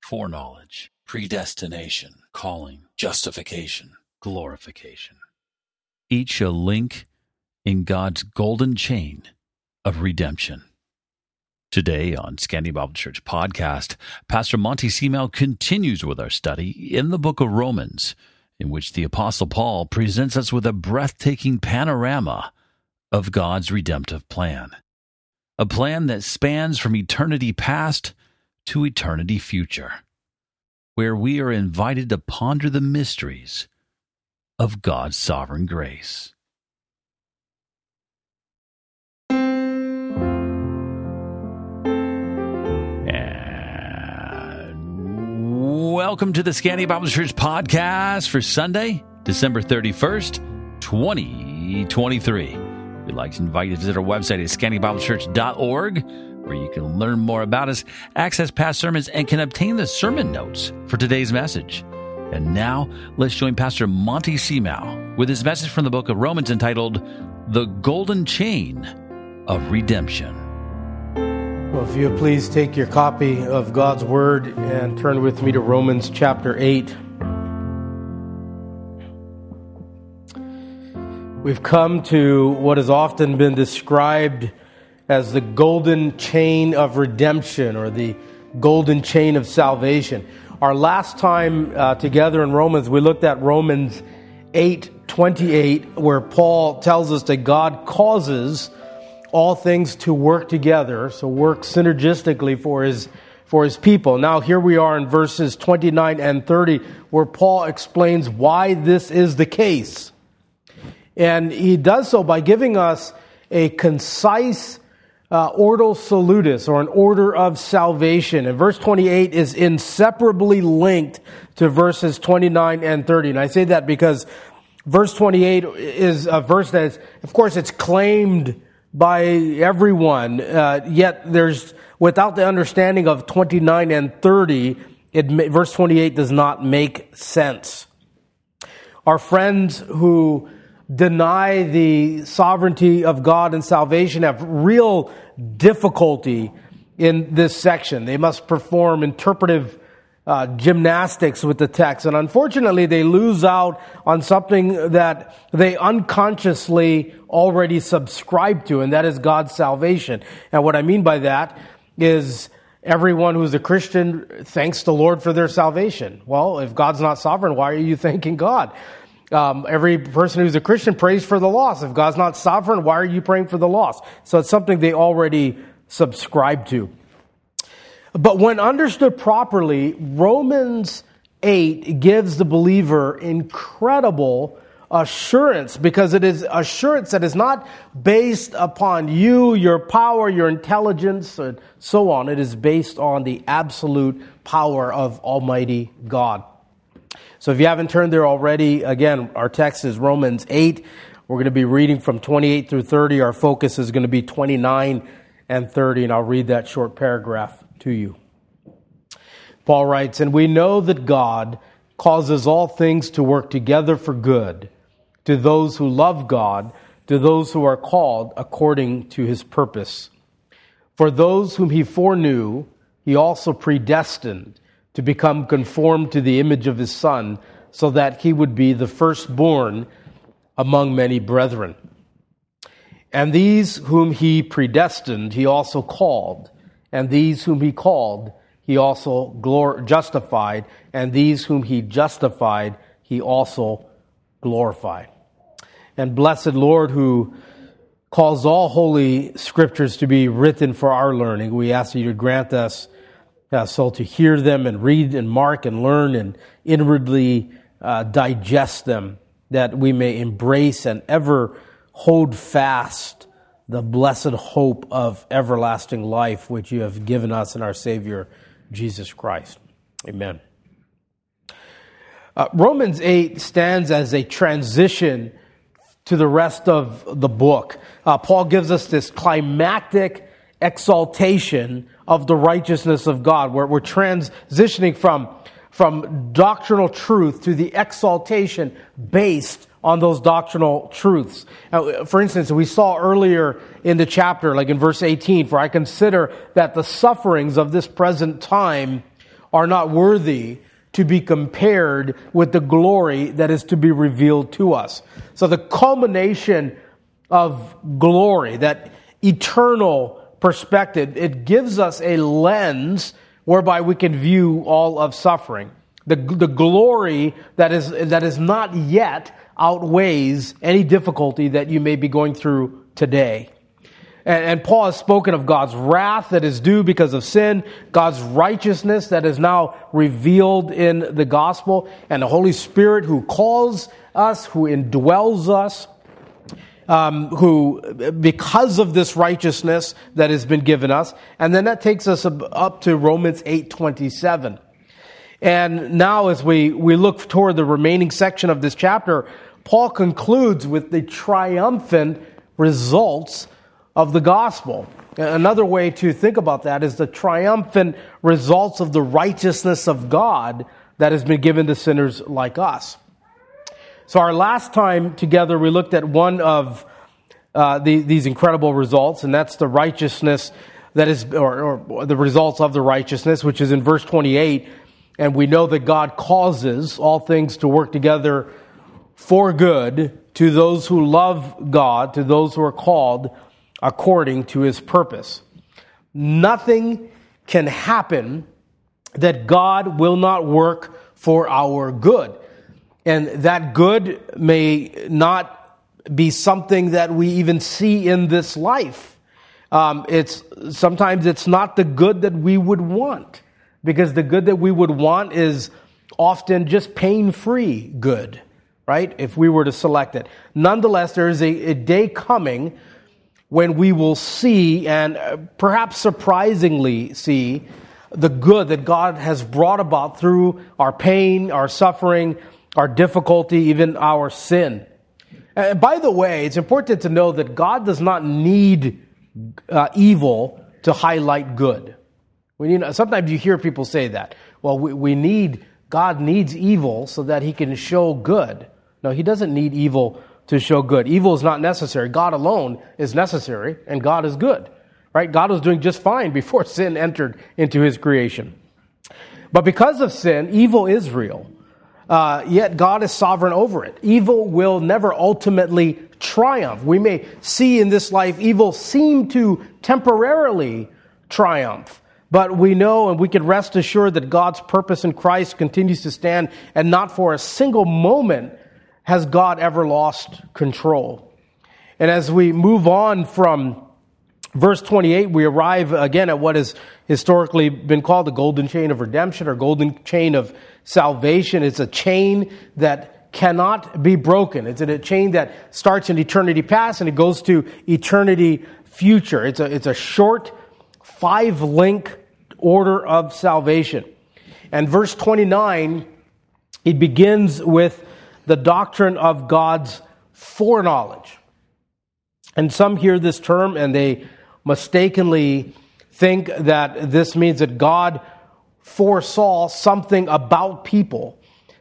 foreknowledge, predestination, calling, justification, glorification. Each a link in God's golden chain of redemption. Today on Scanty Bible Church Podcast, Pastor Monty Seamel continues with our study in the book of Romans, in which the Apostle Paul presents us with a breathtaking panorama of God's redemptive plan. A plan that spans from eternity past to eternity future, where we are invited to ponder the mysteries of God's sovereign grace. Welcome to the Scanty Bible Church Podcast for Sunday, December 31st, 2023. We'd like to invite you to visit our website at scantybiblechurch.org, where you can learn more about us, access past sermons, and can obtain the sermon notes for today's message. And now, let's join Pastor Monty Seamel with his message from the book of Romans entitled, The Golden Chain of Redemption. Well, if you would please take your copy of God's Word and turn with me to Romans chapter 8. We've come to what has often been described as the golden chain of redemption or the golden chain of salvation. Our last time together in Romans, we looked at Romans 8:28, where Paul tells us that God causes all things to work together, so work synergistically for his people. Now here we are in verses 29 and 30, where Paul explains why this is the case. And he does so by giving us a concise ordo salutis, or an order of salvation. And verse 28 is inseparably linked to verses 29 and 30. And I say that because verse 28 is a verse that is, of course, it's claimed by everyone, yet there's, without the understanding of 29 and 30, verse 28 does not make sense. Our friends who deny the sovereignty of God and salvation have real difficulty in this section. They must perform interpretive gymnastics with the text, and unfortunately they lose out on something that they unconsciously already subscribe to, and that is God's salvation. And what I mean by that is everyone who's a Christian thanks the Lord for their salvation. Well, if God's not sovereign, why are you thanking God? Every person who's a Christian prays for the lost. If God's not sovereign, why are you praying for the lost? So it's something they already subscribe to. But when understood properly, Romans 8 gives the believer incredible assurance, because it is assurance that is not based upon you, your power, your intelligence, and so on. It is based on the absolute power of Almighty God. So if you haven't turned there already, again, our text is Romans 8. We're going to be reading from 28 through 30. Our focus is going to be 29 and 30, and I'll read that short paragraph to you. Paul writes, "And we know that God causes all things to work together for good, to those who love God, to those who are called according to his purpose. For those whom he foreknew, he also predestined to become conformed to the image of his Son, so that he would be the firstborn among many brethren. And these whom he predestined, he also called. And these whom he called, he also justified. And these whom he justified, he also glorified." And blessed Lord, who calls all holy scriptures to be written for our learning, we ask you to grant us so to hear them and read and mark and learn and inwardly digest them, that we may embrace and ever hold fast the blessed hope of everlasting life, which you have given us in our Savior, Jesus Christ. Amen. Romans 8 stands as a transition to the rest of the book. Paul gives us this climactic exaltation of the righteousness of God, where we're transitioning from doctrinal truth to the exaltation based on those doctrinal truths. For instance, we saw earlier in the chapter, like in verse 18, "For I consider that the sufferings of this present time are not worthy to be compared with the glory that is to be revealed to us. So the culmination of glory, that eternal perspective, it gives us a lens whereby we can view all of suffering. The glory that is not yet outweighs any difficulty that you may be going through today. And Paul has spoken of God's wrath that is due because of sin, God's righteousness that is now revealed in the gospel, and the Holy Spirit who calls us, who indwells us, who, because of this righteousness that has been given us. And then that takes us up to Romans 8:27. And now as we look toward the remaining section of this chapter, Paul concludes with the triumphant results of the gospel. Another way to think about that is the triumphant results of the righteousness of God that has been given to sinners like us. So our last time together, we looked at one of these incredible results, and that's the righteousness that is, or the results of the righteousness, which is in verse 28. And we know that God causes all things to work together for good to those who love God, to those who are called according to His purpose. Nothing can happen that God will not work for our good. And that good may not be something that we even see in this life. Sometimes it's not the good that we would want, because the good that we would want is often just pain-free good, right? If we were to select it. Nonetheless, there is a day coming when we will see, and perhaps surprisingly see, the good that God has brought about through our pain, our suffering, our difficulty, even our sin. And by the way, it's important to know that God does not need evil to highlight good. Sometimes you hear people say that. Well, God needs evil so that He can show good. No, He doesn't need evil to show good. Evil is not necessary. God alone is necessary, and God is good. Right? God was doing just fine before sin entered into His creation. But because of sin, evil is real. Yet God is sovereign over it. Evil will never ultimately triumph. We may see in this life evil seem to temporarily triumph. But we know and we can rest assured that God's purpose in Christ continues to stand, and not for a single moment has God ever lost control. And as we move on from verse 28, we arrive again at what has historically been called the golden chain of redemption, or golden chain of salvation. It's a chain that cannot be broken. It's a chain that starts in eternity past and it goes to eternity future. It's a short 5-link order of salvation. And verse 29, it begins with the doctrine of God's foreknowledge. And some hear this term and they mistakenly think that this means that God foresaw something about people,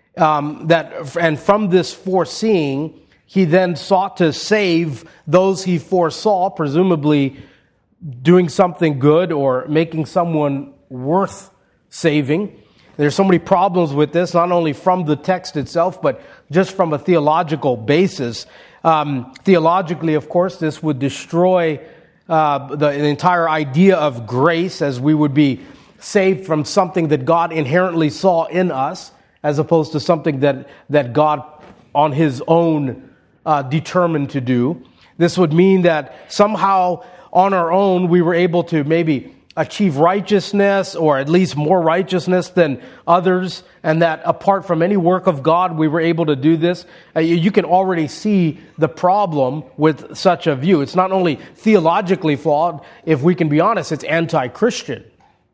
and from this foreseeing, He then sought to save those He foresaw, presumably doing something good or making someone worth saving. There's so many problems with this, not only from the text itself, but just from a theological basis. Theologically, of course, this would destroy the entire idea of grace, as we would be saved from something that God inherently saw in us, as opposed to something that God on His own determined to do. This would mean that somehow on our own we were able to maybe achieve righteousness, or at least more righteousness than others, and that apart from any work of God we were able to do this. You can already see the problem with such a view. It's not only theologically flawed, if we can be honest, it's anti-Christian.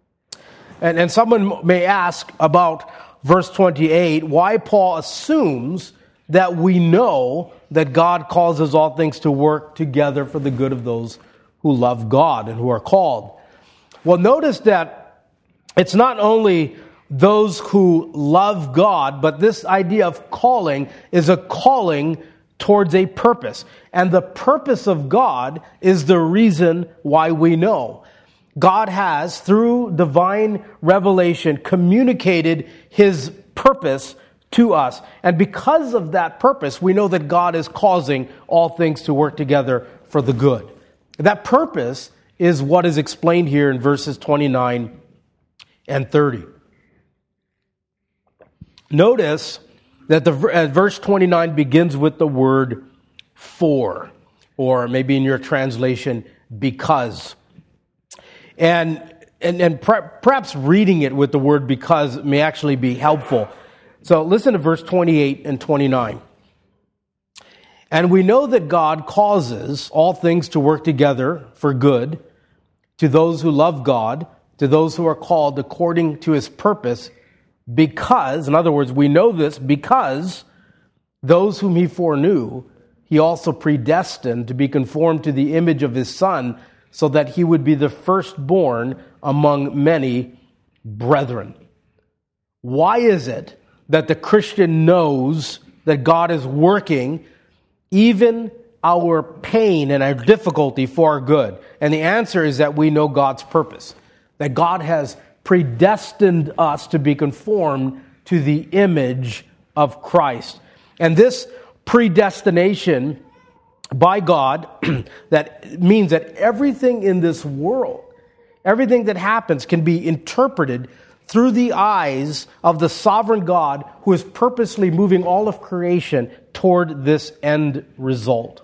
And someone may ask about verse 28, why Paul assumes that we know that God causes all things to work together for the good of those who love God and who are called. Well, notice that it's not only those who love God, but this idea of calling is a calling towards a purpose. And the purpose of God is the reason why we know. God has, through divine revelation, communicated His purpose to us. And because of that purpose, we know that God is causing all things to work together for the good. That purpose is what is explained here in verses 29 and 30. Notice that verse 29 begins with the word for, or maybe in your translation, because. And perhaps reading it with the word because may actually be helpful. So listen to verse 28 and 29. And we know that God causes all things to work together for good to those who love God, to those who are called according to His purpose, because, in other words, we know this because those whom He foreknew, He also predestined to be conformed to the image of His Son, so that He would be the firstborn among many brethren. Why is it that the Christian knows that God is working even our pain and our difficulty for our good? And the answer is that we know God's purpose, that God has predestined us to be conformed to the image of Christ. And this predestination by God, that means that everything in this world, everything that happens can be interpreted through the eyes of the sovereign God who is purposely moving all of creation toward this end result.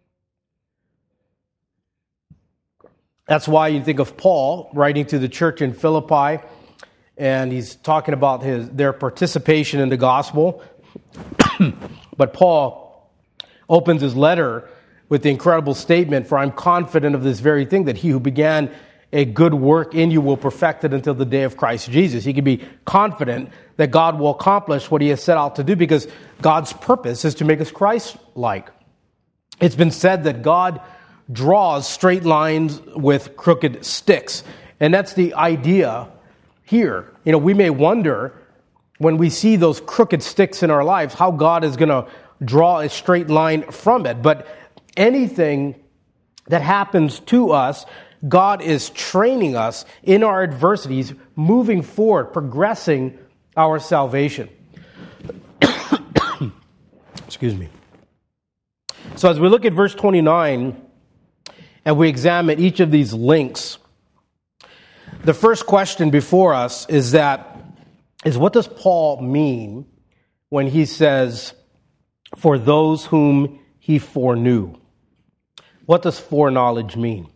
That's why you think of Paul writing to the church in Philippi, and he's talking about their participation in the gospel. But Paul opens his letter with the incredible statement, "For I'm confident of this very thing, that He who began a good work in you will perfect it until the day of Christ Jesus." He can be confident that God will accomplish what He has set out to do, because God's purpose is to make us Christ-like. It's been said that God draws straight lines with crooked sticks. And that's the idea here. You know, we may wonder when we see those crooked sticks in our lives how God is going to draw a straight line from it. But anything that happens to us, God is training us in our adversities, moving forward, progressing our salvation. Excuse me. So as we look at verse 29, and we examine each of these links, the first question before us is what does Paul mean when he says, "For those whom He foreknew"? What does foreknowledge mean?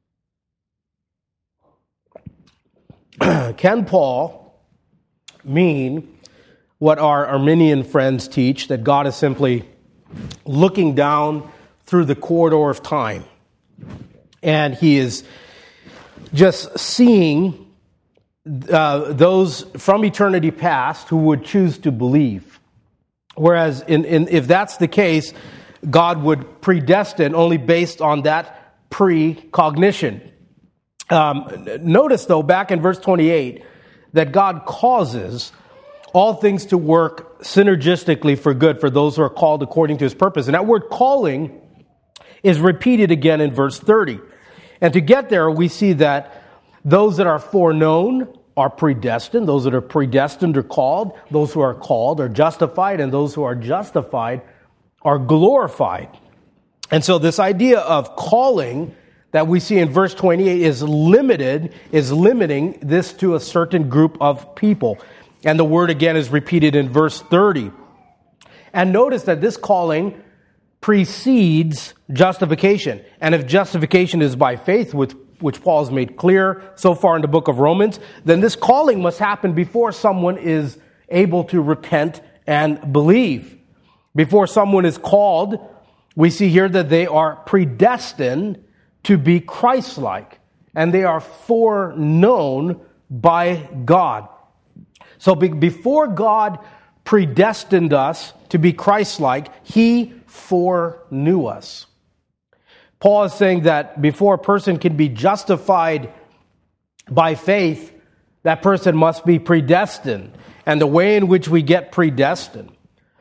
Can Paul mean what our Arminian friends teach, that God is simply looking down through the corridor of time, and He is just seeing those from eternity past who would choose to believe? Whereas if that's the case, God would predestine only based on that precognition. Notice, though, back in verse 28, that God causes all things to work synergistically for good for those who are called according to His purpose. And that word calling is repeated again in verse 30. And to get there, we see that those that are foreknown are predestined. Those that are predestined are called. Those who are called are justified. And those who are justified are glorified. And so this idea of calling that we see in verse 28 is limiting this to a certain group of people. And the word again is repeated in verse 30. And notice that this calling precedes justification. And if justification is by faith, which Paul has made clear so far in the book of Romans, then this calling must happen before someone is able to repent and believe. Before someone is called, we see here that they are predestined to be Christ-like, and they are foreknown by God. So before God predestined us to be Christ-like, He foreknew us. Paul is saying that before a person can be justified by faith, that person must be predestined. And the way in which we get predestined,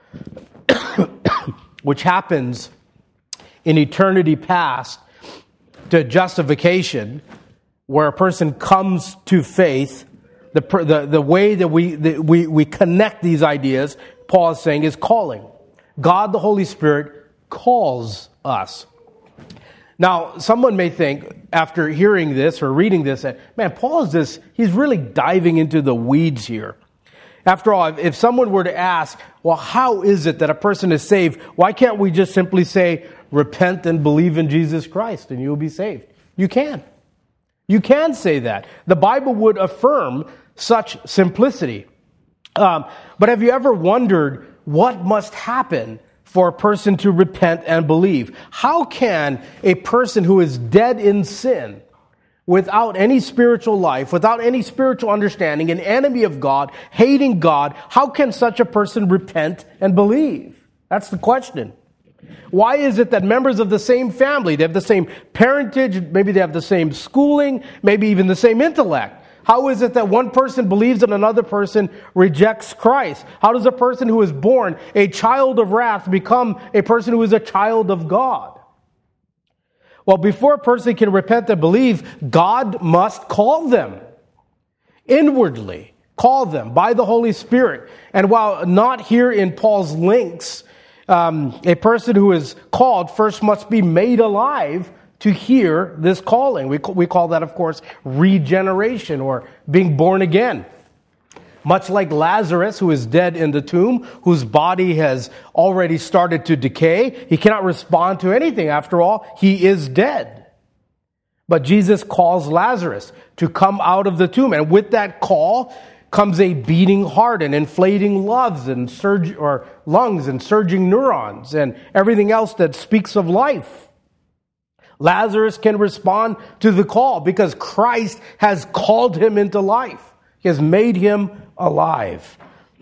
which happens in eternity past to justification, where a person comes to faith, the way that we connect these ideas, Paul is saying, is calling. God, the Holy Spirit, calls us. Now, someone may think, after hearing this or reading this, that, man, Paul he's really diving into the weeds here. After all, if someone were to ask, well, how is it that a person is saved? Why can't we just simply say, repent and believe in Jesus Christ and you'll be saved? You can. You can say that. The Bible would affirm such simplicity. But have you ever wondered what must happen for a person to repent and believe? How can a person who is dead in sin, without any spiritual life, without any spiritual understanding, an enemy of God, hating God, how can such a person repent and believe? That's the question. Why is it that members of the same family, they have the same parentage, maybe they have the same schooling, maybe even the same intellect? How is it that one person believes and another person rejects Christ? How does a person who is born a child of wrath become a person who is a child of God? Well, before a person can repent and believe, God must call them inwardly, call them by the Holy Spirit. And while not here in Paul's links, a person who is called first must be made alive to hear this calling. We call that, of course, regeneration or being born again. Much like Lazarus, who is dead in the tomb, whose body has already started to decay, he cannot respond to anything. After all, he is dead. But Jesus calls Lazarus to come out of the tomb. And with that call comes a beating heart and inflating lungs and surging neurons and everything else that speaks of life. Lazarus can respond to the call because Christ has called him into life. He has made him alive.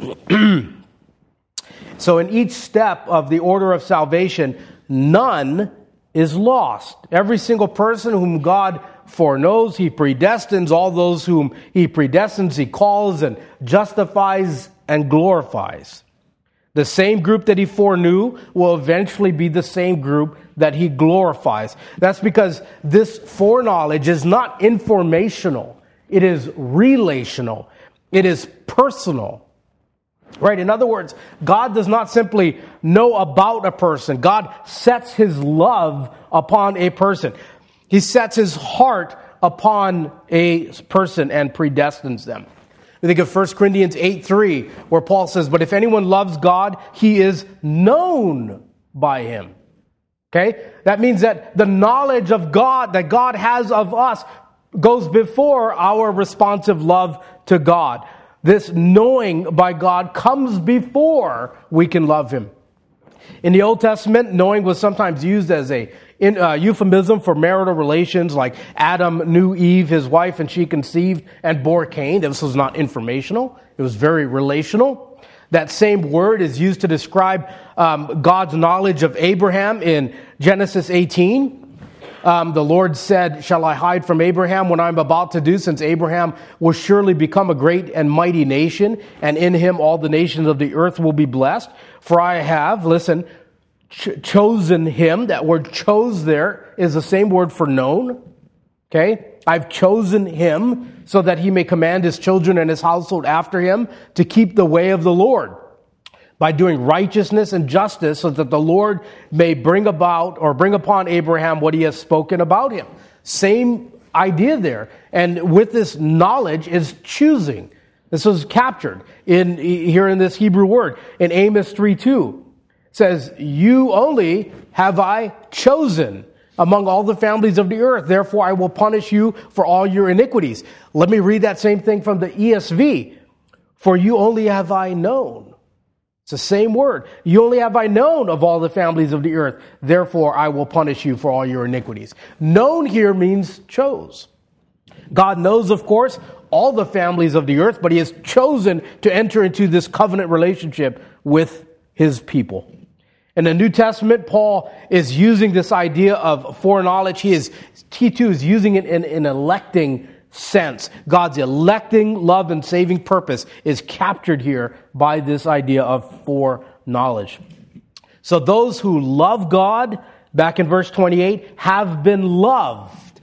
So in each step of the order of salvation, none is lost. Every single person whom God foreknows, he predestines. All those whom he predestines, he calls and justifies and glorifies. The same group that he foreknew will eventually be the same group that he glorifies. That's because this foreknowledge is not informational. It is relational. It is personal. Right? In other words, God does not simply know about a person. God sets his love upon a person. He sets his heart upon a person and predestines them. We think of 1 Corinthians 8:3, where Paul says, but if anyone loves God, he is known by him. Okay? That means that the knowledge of God, that God has of us, goes before our responsive love to God. This knowing by God comes before we can love him. In the Old Testament, knowing was sometimes used as a euphemism for marital relations, like Adam knew Eve, his wife, and she conceived and bore Cain. This was not informational. It was very relational. That same word is used to describe God's knowledge of Abraham in Genesis 18. The Lord said, shall I hide from Abraham what I'm about to do, since Abraham will surely become a great and mighty nation, and in him all the nations of the earth will be blessed. For I have, listen, chosen him. That word chose there is the same word for known. Okay? I've chosen him so that he may command his children and his household after him to keep the way of the Lord, by doing righteousness and justice, so that the Lord may bring upon Abraham what he has spoken about him. Same idea there. And with this knowledge is choosing. This was captured here in this Hebrew word. In Amos 3:2, it says, you only have I chosen among all the families of the earth. Therefore I will punish you for all your iniquities. Let me read that same thing from the ESV. For you only have I known. It's the same word. You only have I known of all the families of the earth. Therefore I will punish you for all your iniquities. Known here means chose. God knows, of course, all the families of the earth, but he has chosen to enter into this covenant relationship with his people. In the New Testament, Paul is using this idea of foreknowledge. He too is using it in an electing sense. God's electing love and saving purpose is captured here by this idea of foreknowledge. So those who love God, back in verse 28, have been loved.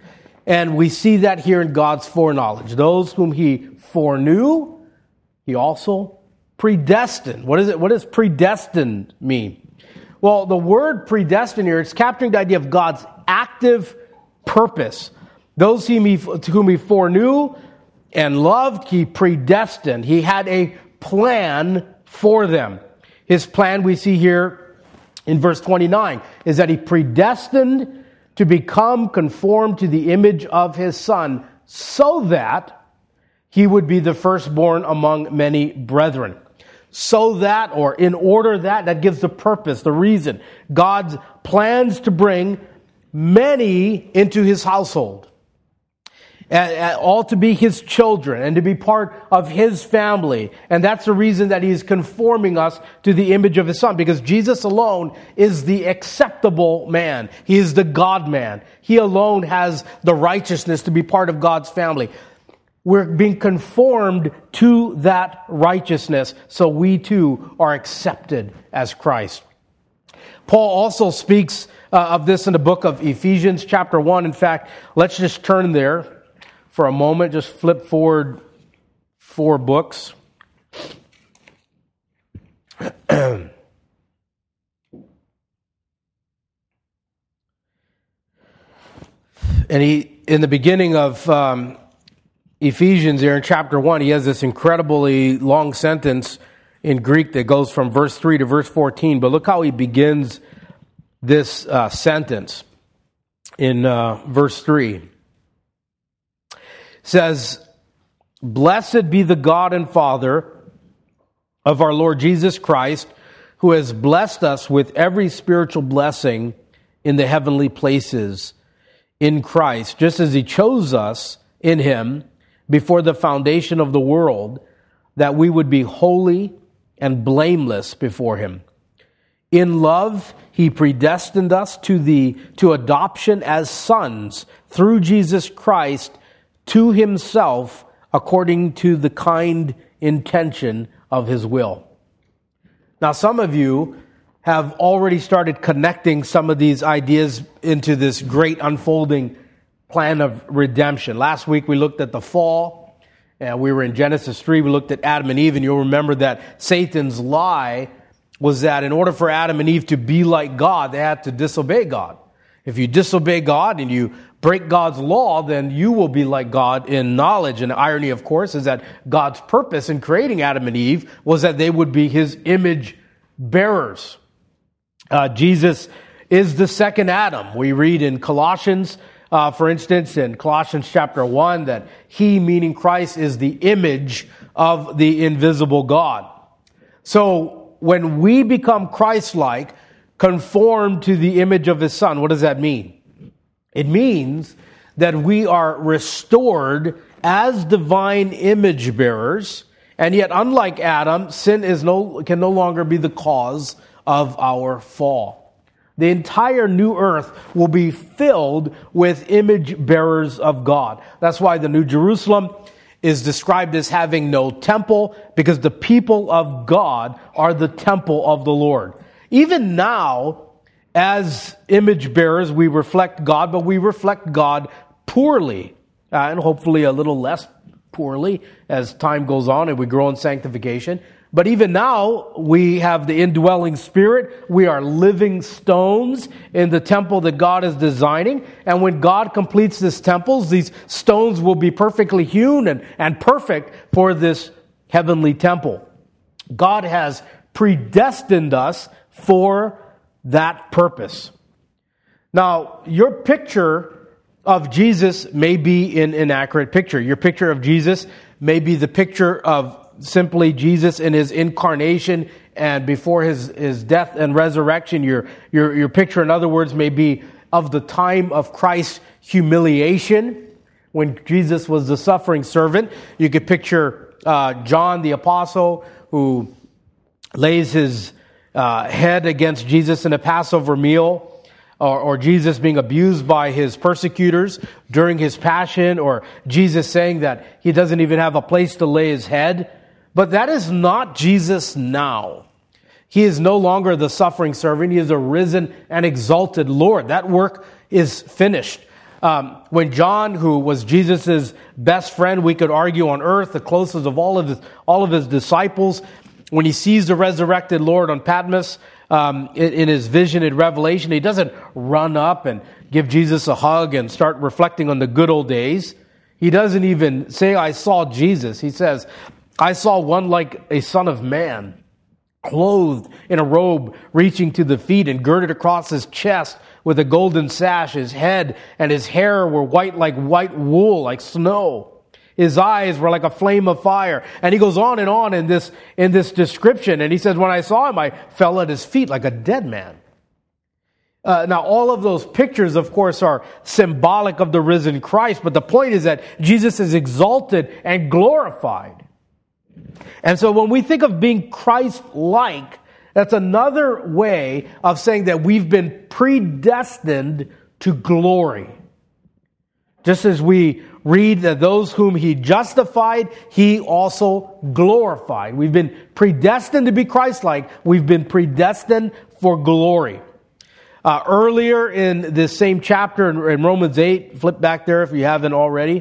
And we see that here in God's foreknowledge. Those whom he foreknew, he also predestined. What does predestined mean? Well, the word predestined here, it's capturing the idea of God's active purpose. Those whom he foreknew and loved, he predestined. He had a plan for them. His plan we see here in verse 29 is that he predestined to become conformed to the image of his Son, so that he would be the firstborn among many brethren. So that, or in order that gives the purpose, the reason. God plans to bring many into his household, all to be his children and to be part of his family. And that's the reason that he's conforming us to the image of his Son, because Jesus alone is the acceptable man. He is the God-man. He alone has the righteousness to be part of God's family. We're being conformed to that righteousness, so we too are accepted as Christ. Paul also speaks of this in the book of Ephesians chapter 1. In fact, let's just turn there for a moment. Just flip forward 4 books. And in the beginning of Ephesians here in chapter 1, he has this incredibly long sentence in Greek that goes from verse 3 to verse 14. But look how he begins this sentence in verse 3. It says, "Blessed be the God and Father of our Lord Jesus Christ, who has blessed us with every spiritual blessing in the heavenly places in Christ, just as he chose us in him before the foundation of the world, that we would be holy and blameless before him. In love, he predestined us to adoption as sons through Jesus Christ to himself, according to the kind intention of his will." Now, some of you have already started connecting some of these ideas into this great unfolding plan of redemption. Last week we looked at the fall, and we were in Genesis 3. We looked at Adam and Eve, and you'll remember that Satan's lie was that in order for Adam and Eve to be like God, they had to disobey God. If you disobey God and you break God's law, then you will be like God in knowledge. And the irony, of course, is that God's purpose in creating Adam and Eve was that they would be his image bearers. Jesus is the second Adam. We read in Colossians, for instance, in Colossians chapter 1, that he, meaning Christ, is the image of the invisible God. So when we become Christ-like, conformed to the image of his Son, what does that mean? It means that we are restored as divine image bearers, and yet, unlike Adam, sin can no longer be the cause of our fall. The entire new earth will be filled with image bearers of God. That's why the New Jerusalem is described as having no temple, because the people of God are the temple of the Lord. Even now, as image bearers, we reflect God, but we reflect God poorly, and hopefully a little less poorly as time goes on and we grow in sanctification. But even now, we have the indwelling Spirit. We are living stones in the temple that God is designing. And when God completes this temple, these stones will be perfectly hewn and perfect for this heavenly temple. God has predestined us for that purpose. Now, your picture of Jesus may be an inaccurate picture. Your picture of Jesus may be the picture of simply Jesus in his incarnation and before his death and resurrection. Your picture, in other words, may be of the time of Christ's humiliation, when Jesus was the suffering servant. You could picture John the Apostle, who lays his head against Jesus in a Passover meal, or Jesus being abused by his persecutors during his passion, or Jesus saying that he doesn't even have a place to lay his head. But that is not Jesus now. He is no longer the suffering servant. He is a risen and exalted Lord. That work is finished. When John, who was Jesus' best friend, we could argue on earth, the closest of all of his disciples, when he sees the resurrected Lord on Patmos, in his vision in Revelation, he doesn't run up and give Jesus a hug and start reflecting on the good old days. He doesn't even say, I saw Jesus. He says, I saw one like a son of man, clothed in a robe reaching to the feet and girded across his chest with a golden sash. His head and his hair were white like white wool, like snow. His eyes were like a flame of fire. And he goes on in this description. And he says, when I saw him, I fell at his feet like a dead man. Now, all of those pictures, of course, are symbolic of the risen Christ. But the point is that Jesus is exalted and glorified. And so when we think of being Christ-like, that's another way of saying that we've been predestined to glory. Just as we read that those whom he justified, he also glorified. We've been predestined to be Christ-like. We've been predestined for glory. Earlier in this same chapter in Romans 8, flip back there if you haven't already,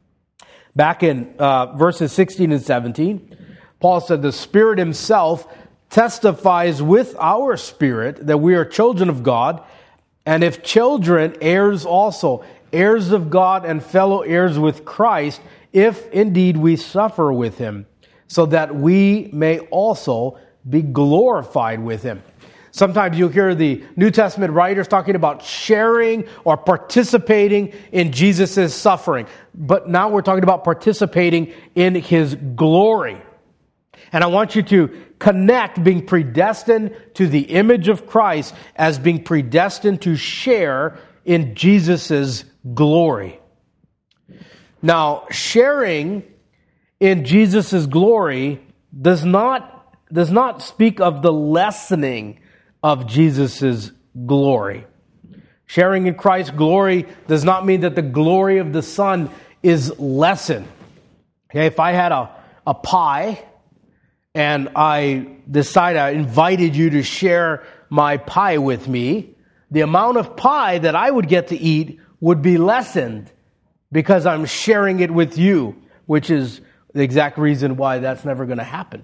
back in verses 16 and 17, Paul said, the Spirit himself testifies with our spirit that we are children of God, and if children, heirs also, heirs of God and fellow heirs with Christ, if indeed we suffer with him, so that we may also be glorified with him. Sometimes you'll hear the New Testament writers talking about sharing or participating in Jesus' suffering. But now we're talking about participating in his glory. And I want you to connect being predestined to the image of Christ as being predestined to share in Jesus' glory. Now, sharing in Jesus' glory does not speak of the lessening of Jesus' glory. Sharing in Christ's glory does not mean that the glory of the Son is lessened. Okay, if I had a pie and I invited you to share my pie with me, the amount of pie that I would get to eat would be lessened because I'm sharing it with you, which is the exact reason why that's never going to happen.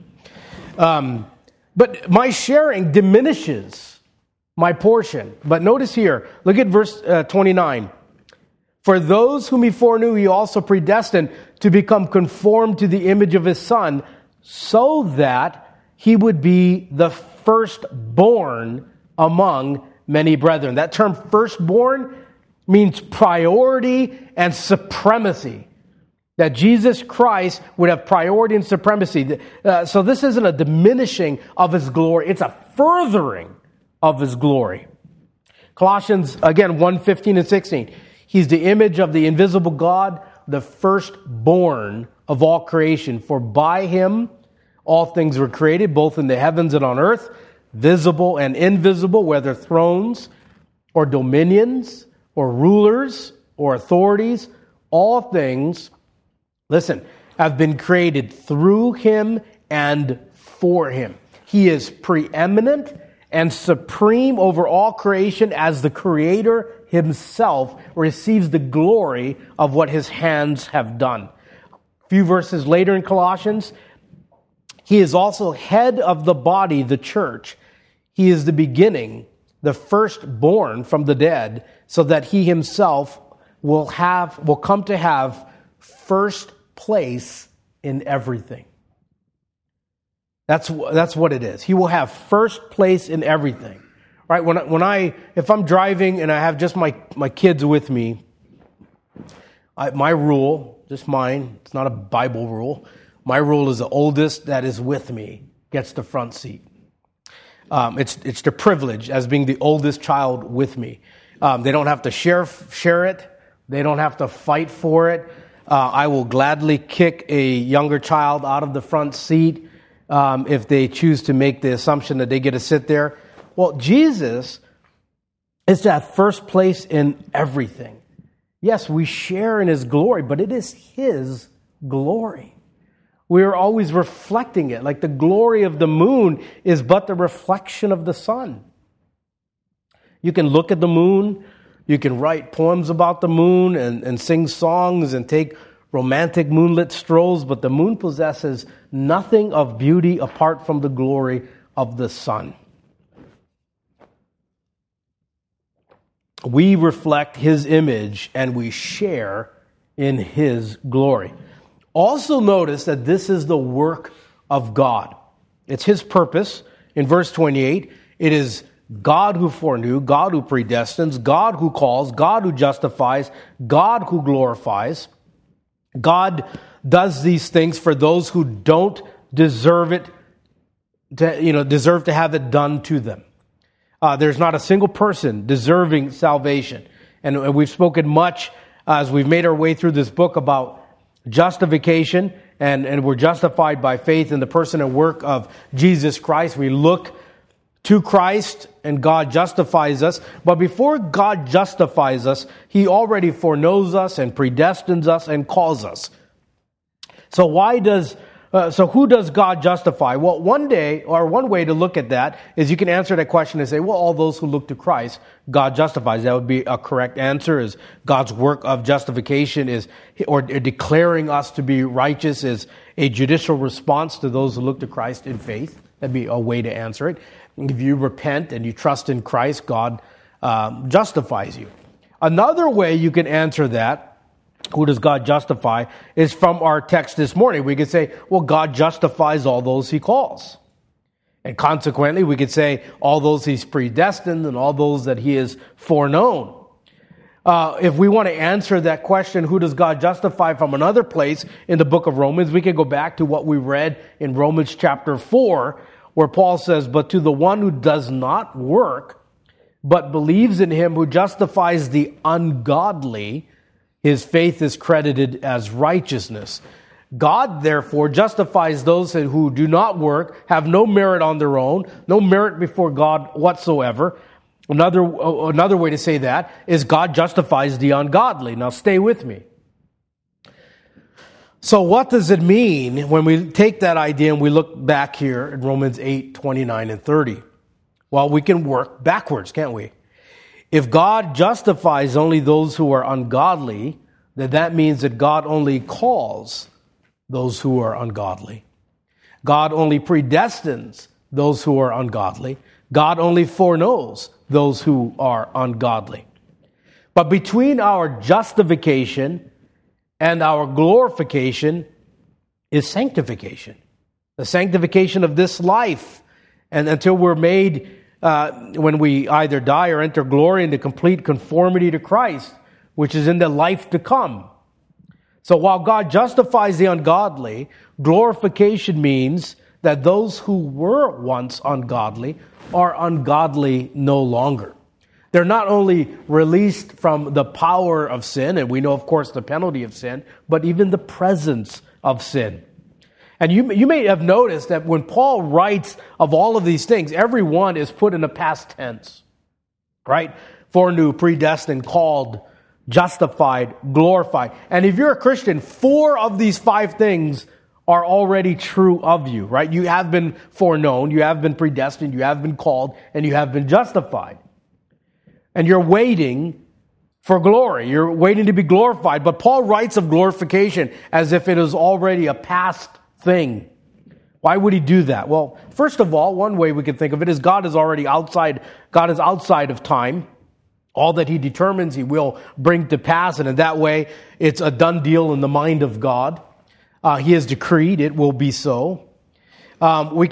But my sharing diminishes my portion. But notice here, look at verse 29. For those whom he foreknew, he also predestined to become conformed to the image of his Son, so that he would be the firstborn among many brethren. That term firstborn means priority and supremacy. That Jesus Christ would have priority and supremacy. So this isn't a diminishing of his glory. It's a furthering of his glory. Colossians, again, 1:15 and 16. He's the image of the invisible God, the firstborn of all creation. For by him all things were created, both in the heavens and on earth, visible and invisible, whether thrones or dominions or rulers or authorities. All things, listen, have been created through him and for him. He is preeminent and supreme over all creation as the Creator himself receives the glory of what his hands have done. A few verses later in Colossians, he is also head of the body, the church. He is the beginning, the firstborn from the dead, so that he himself will come to have first place in everything. That's what it is. He will have first place in everything. Right? If I'm driving and I have just my kids with me, my rule, just mine, it's not a Bible rule. My rule is the oldest that is with me gets the front seat. It's the privilege as being the oldest child with me. They don't have to share it. They don't have to fight for it. I will gladly kick a younger child out of the front seat if they choose to make the assumption that they get to sit there. Well, Jesus is to have first place in everything. Yes, we share in his glory, but it is his glory. We are always reflecting it. Like the glory of the moon is but the reflection of the sun. You can look at the moon You can write poems about the moon and sing songs and take romantic moonlit strolls, but the moon possesses nothing of beauty apart from the glory of the sun. We reflect His image and we share in His glory. Also notice that this is the work of God. It's His purpose. In verse 28, it is God who foreknew, God who predestines, God who calls, God who justifies, God who glorifies. God does these things for those who don't deserve it, deserve to have it done to them. There's not a single person deserving salvation. And we've spoken much as we've made our way through this book about justification, and we're justified by faith in the person and work of Jesus Christ. We look to Christ and God justifies us. But before God justifies us, He already foreknows us and predestines us and calls us. So who does God justify? Well, one way to look at that is you can answer that question and say, well, all those who look to Christ, God justifies. That would be a correct answer. Is God's work of justification or declaring us to be righteous is a judicial response to those who look to Christ in faith. That'd be a way to answer it. If you repent and you trust in Christ, God justifies you. Another way you can answer that, who does God justify, is from our text this morning. We could say, well, God justifies all those He calls. And consequently, we could say all those He's predestined and all those that He has foreknown. If we want to answer that question, who does God justify, from another place in the book of Romans, we can go back to what we read in Romans chapter 4, where Paul says, but to the one who does not work, but believes in Him who justifies the ungodly, his faith is credited as righteousness. God, therefore, justifies those who do not work, have no merit on their own, no merit before God whatsoever. Another way to say that is God justifies the ungodly. Now stay with me. So what does it mean when we take that idea and we look back here in Romans 8, 29 and 30? Well, we can work backwards, can't we? If God justifies only those who are ungodly, then that means that God only calls those who are ungodly. God only predestines those who are ungodly. God only foreknows those who are ungodly. But between our justification and our glorification is sanctification. The sanctification of this life. And until we're made, when we either die or enter glory, into complete conformity to Christ, which is in the life to come. So while God justifies the ungodly, glorification means that those who were once ungodly are ungodly no longer. They're not only released from the power of sin, and we know, of course, the penalty of sin, but even the presence of sin. And you may have noticed that when Paul writes of all of these things, every one is put in a past tense, right? Foreknew, predestined, called, justified, glorified. And if you're a Christian, 4 of these 5 things are already true of you, right? You have been foreknown, you have been predestined, you have been called, and you have been justified. And you're waiting for glory. You're waiting to be glorified. But Paul writes of glorification as if it is already a past thing. Why would he do that? Well, first of all, one way we can think of it is God is outside of time. All that He determines, He will bring to pass. And in that way, it's a done deal in the mind of God. He has decreed it will be so. But we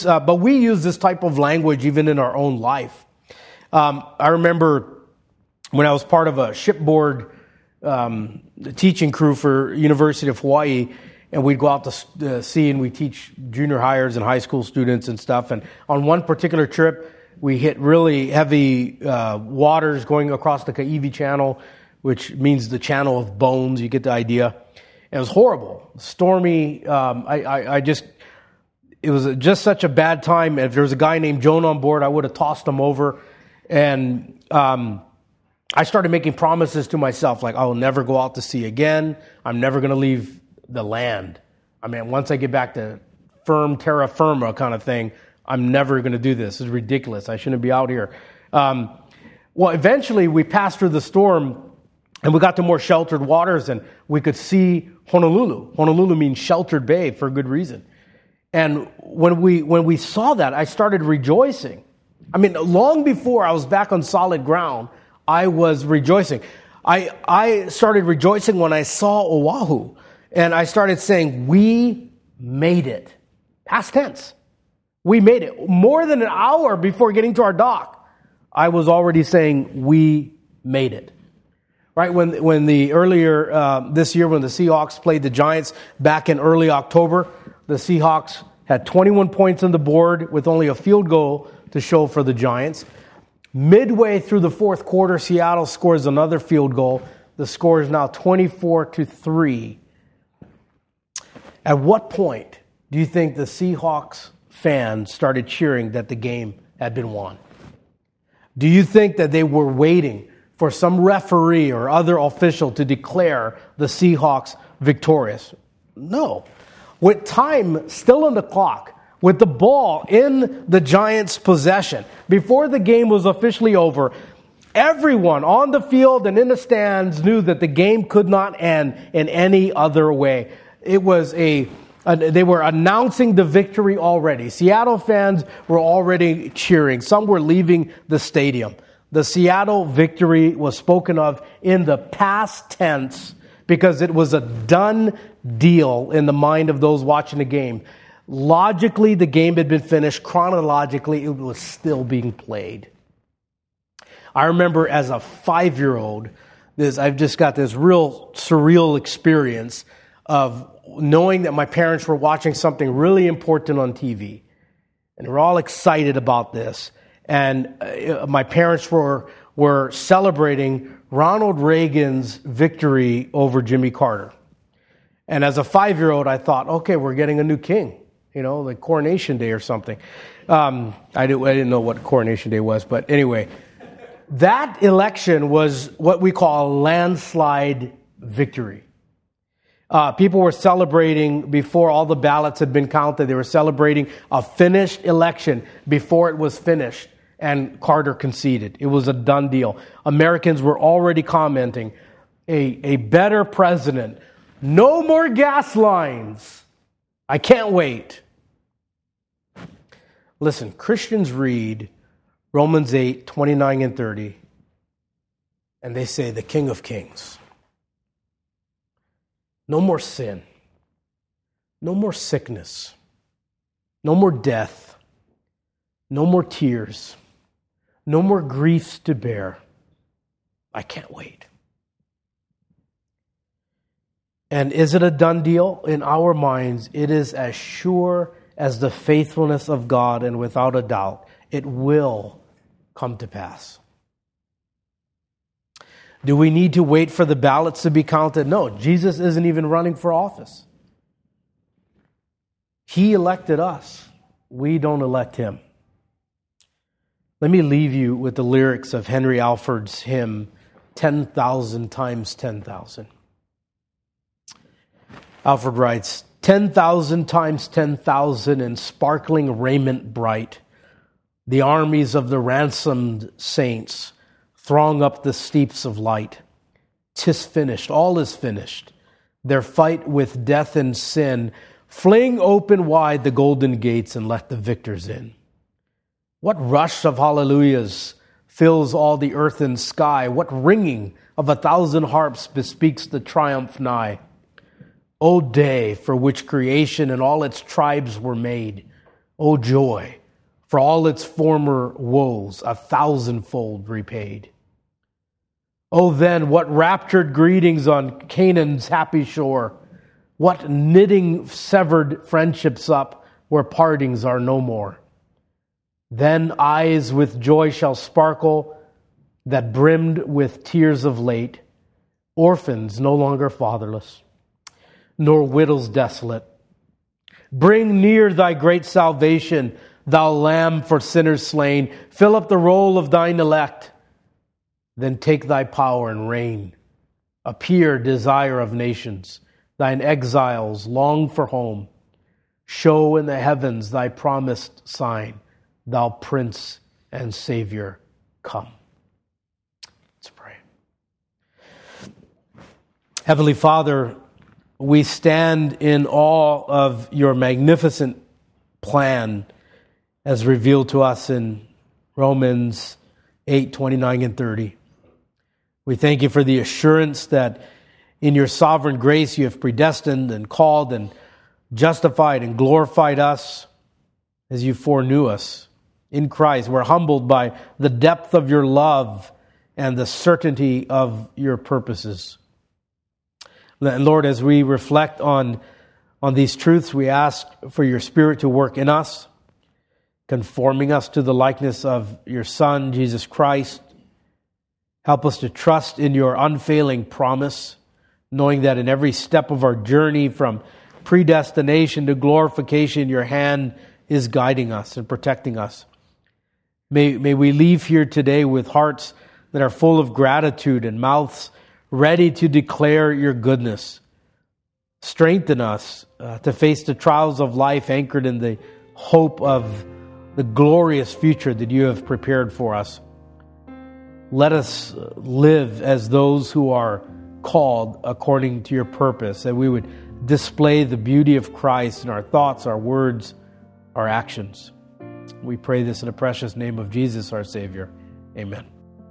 use this type of language even in our own life. I remember when I was part of a shipboard teaching crew for University of Hawaii, and we'd go out to sea and we teach junior hires and high school students and stuff. And on one particular trip, we hit really heavy waters going across the Kaiwi Channel, which means the channel of bones. You get the idea. And it was horrible, stormy. It was just such a bad time. If there was a guy named Joan on board, I would have tossed him over. And I started making promises to myself, like I will never go out to sea again. I'm never going to leave the land. I mean, once I get back to terra firma kind of thing, I'm never going to do this. It's ridiculous. I shouldn't be out here. Well, eventually we passed through the storm and we got to more sheltered waters and we could see Honolulu. Honolulu means sheltered bay for a good reason. And when we saw that, I started rejoicing. I mean, long before I was back on solid ground, I was rejoicing. I started rejoicing when I saw Oahu. And I started saying, we made it. Past tense. We made it. More than an hour before getting to our dock, I was already saying, we made it. Right? When the earlier this year, when the Seahawks played the Giants back in early October, the Seahawks had 21 points on the board with only a field goal to show for the Giants. Midway through the fourth quarter, Seattle scores another field goal. The score is now 24-3. At what point do you think the Seahawks fans started cheering that the game had been won? Do you think that they were waiting for some referee or other official to declare the Seahawks victorious? No. With time still on the clock, with the ball in the Giants' possession, before the game was officially over, everyone on the field and in the stands knew that the game could not end in any other way. It was they were announcing the victory already. Seattle fans were already cheering. Some were leaving the stadium. The Seattle victory was spoken of in the past tense because it was a done deal in the mind of those watching the game. Logically, the game had been finished. Chronologically, it was still being played. I remember as a 5-year-old, I've just got this real surreal experience of knowing that my parents were watching something really important on TV. And we're all excited about this. And my parents were celebrating Ronald Reagan's victory over Jimmy Carter. And as a 5-year-old, I thought, okay, we're getting a new king. Like Coronation Day or something. I didn't know what Coronation Day was, but anyway. That election was what we call a landslide victory. People were celebrating before all the ballots had been counted. They were celebrating a finished election before it was finished, and Carter conceded. It was a done deal. Americans were already commenting, a better president. No more gas lines. I can't wait. Listen, Christians read Romans 8, 29 and 30, and they say, the King of Kings. No more sin. No more sickness. No more death. No more tears. No more griefs to bear. I can't wait. And is it a done deal? In our minds, it is as sure as the faithfulness of God, and without a doubt, it will come to pass. Do we need to wait for the ballots to be counted? No, Jesus isn't even running for office. He elected us. We don't elect him. Let me leave you with the lyrics of Henry Alford's hymn, 10,000 times 10,000. Alford writes, 10,000 times 10,000 in sparkling raiment bright, the armies of the ransomed saints throng up the steeps of light. 'Tis finished, all is finished. Their fight with death and sin, fling open wide the golden gates and let the victors in. What rush of hallelujahs fills all the earth and sky? What ringing of 1,000 harps bespeaks the triumph nigh? O day for which creation and all its tribes were made. O joy for all its former woes 1,000-fold repaid. Oh then, what raptured greetings on Canaan's happy shore. What knitting severed friendships up where partings are no more. Then eyes with joy shall sparkle that brimmed with tears of late. Orphans no longer fatherless, nor widows desolate. Bring near thy great salvation, thou Lamb for sinners slain. Fill up the roll of thine elect. Then take thy power and reign. Appear, desire of nations. Thine exiles long for home. Show in the heavens thy promised sign. Thou Prince and Savior, come. Heavenly Father, we stand in awe of your magnificent plan as revealed to us in Romans 8:29 and 30. We thank you for the assurance that in your sovereign grace you have predestined and called and justified and glorified us as you foreknew us in Christ. We're humbled by the depth of your love and the certainty of your purposes. And Lord, as we reflect on these truths, we ask for your Spirit to work in us, conforming us to the likeness of your Son, Jesus Christ. Help us to trust in your unfailing promise, knowing that in every step of our journey from predestination to glorification, your hand is guiding us and protecting us. May we leave here today with hearts that are full of gratitude and mouths ready to declare your goodness. Strengthen us to face the trials of life anchored in the hope of the glorious future that you have prepared for us. Let us live as those who are called according to your purpose, that we would display the beauty of Christ in our thoughts, our words, our actions. We pray this in the precious name of Jesus, our Savior. Amen.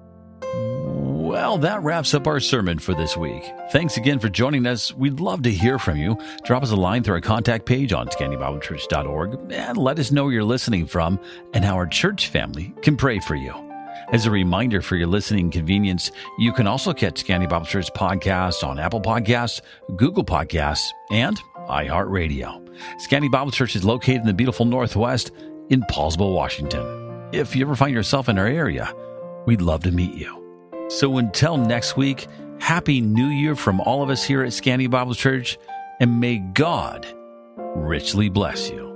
Well, that wraps up our sermon for this week. Thanks again for joining us. We'd love to hear from you. Drop us a line through our contact page on ScandyBibleChurch.org and let us know where you're listening from and how our church family can pray for you. As a reminder for your listening convenience, you can also catch Scandy Bible Church podcasts on Apple Podcasts, Google Podcasts, and iHeartRadio. Scandy Bible Church is located in the beautiful Northwest in Paulsville, Washington. If you ever find yourself in our area, we'd love to meet you. So until next week, Happy New Year from all of us here at Scandy Bible Church, and may God richly bless you.